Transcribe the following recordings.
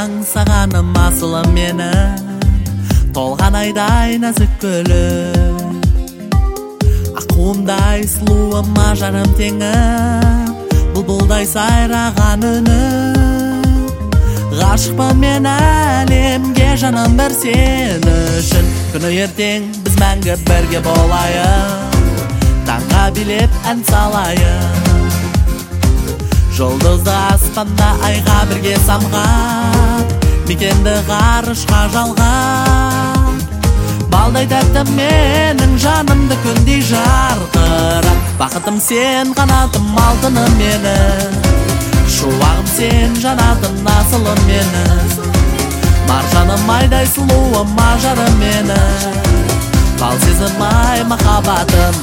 аңсағаным асылым мені, толған айдай нәзік гүлім, аққуымдай сұлуым ажарым теңім, бұлбұлдай сайраған үнім. Ғашықпын мен әлемге жаным бір сен үшін, күні ертең біз мәңгі бірге болайық, таңға билеп ән салайық. Жұлдызды аспанда айға бірге самғап, мекенді ғарышқа жалғап, балдай тәтті менің жанымды күндей жарқырап. Бақытым сен, қанатым алтыным менің, шуағым сен, жанатым асылым менің, маржаным айдай сұлуым ажарым менің, бал сезім ай махаббатым.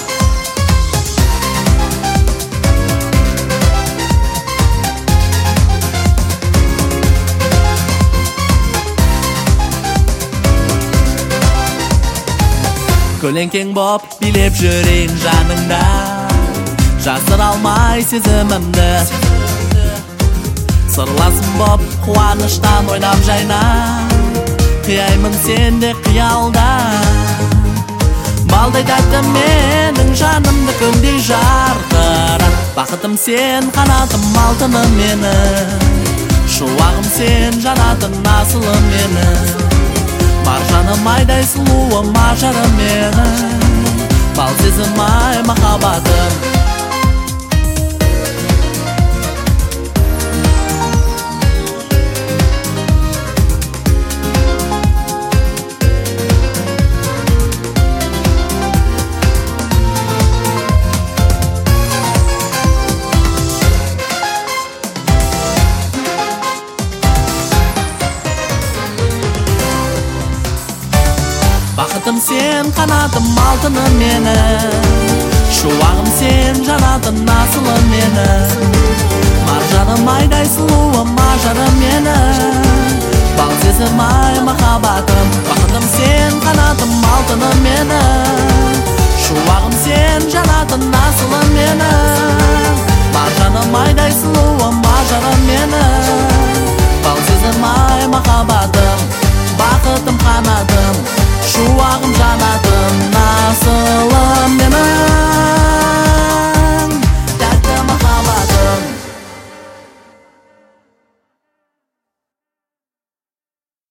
Көлеңкең боп билеп жүрейін жаныңда, жасыра алмай сезімімді. Сырласым боп қуаныштан ойнап жайнап, қияймын сенде қиялда. Балдай тәтті менің жанымды күндей жарқырап. Бақытым сен, қанатым алтыным менің, шуағым сен, жанатым асылым менің, маржаным айдай сұлуым ажарым менің, бал сезім ай махаббатым. Бақытым сен, қанатым алтыным менің, шуағым сен, жанатым асылым менің, маржаным айдай сұлуым ажарым менің, бал сезім ай махаббатым. Бақытым сен, қанатым алтыным менің, шуағым сен, жанатым асылым менің, маржаным айдай сұлуым ажарым менің,